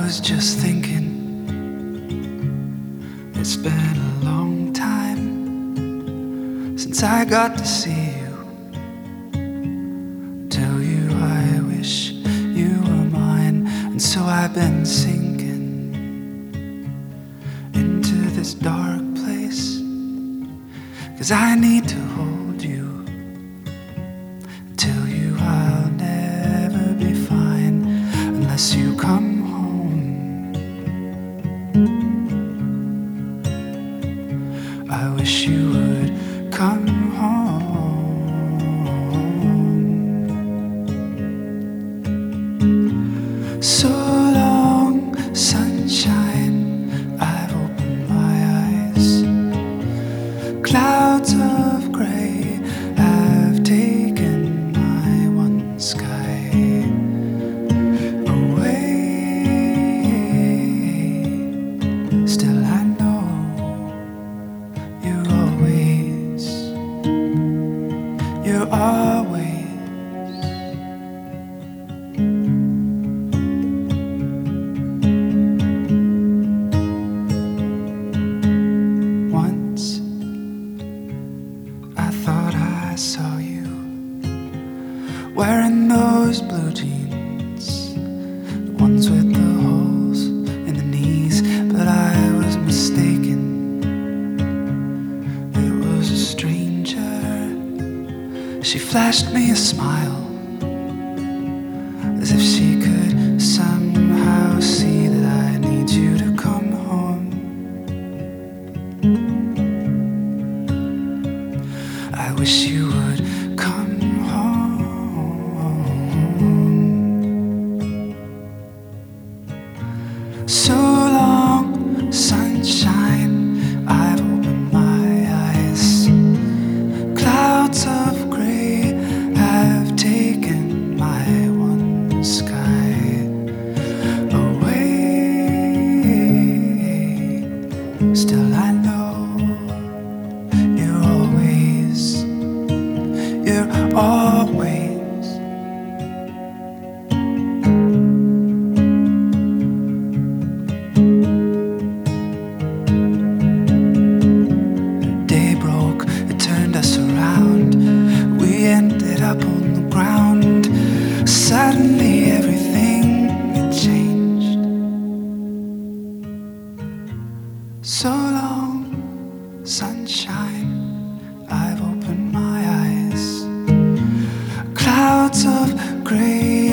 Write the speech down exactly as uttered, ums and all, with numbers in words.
was just thinking, it's been a long time since I got to see you. Tell you I wish you were mine, and so I've been sinking into this dark place, 'cause I need to hold you. Tell you I'll never be fine unless you come home. I wish you would come home. So long, sunshine, I've opened my eyes. Clouds of gray have taken my one sky away. Still I know you're always, you're always once I thought I saw you wearing those blue jeans, the ones with the holes in the knees, but I was mistaken. It was a stranger. She flashed me a smile, as if she could somehow see that I need you to come home. I wish you would come home. So long, sunshine, I've opened my eyes. Clouds of gray have taken my one sky away. Still I know you're always, you're always day broke, it turned us around. We ended up on the ground. Suddenly everything had changed. So long, sunshine, I've opened my eyes. Clouds of gray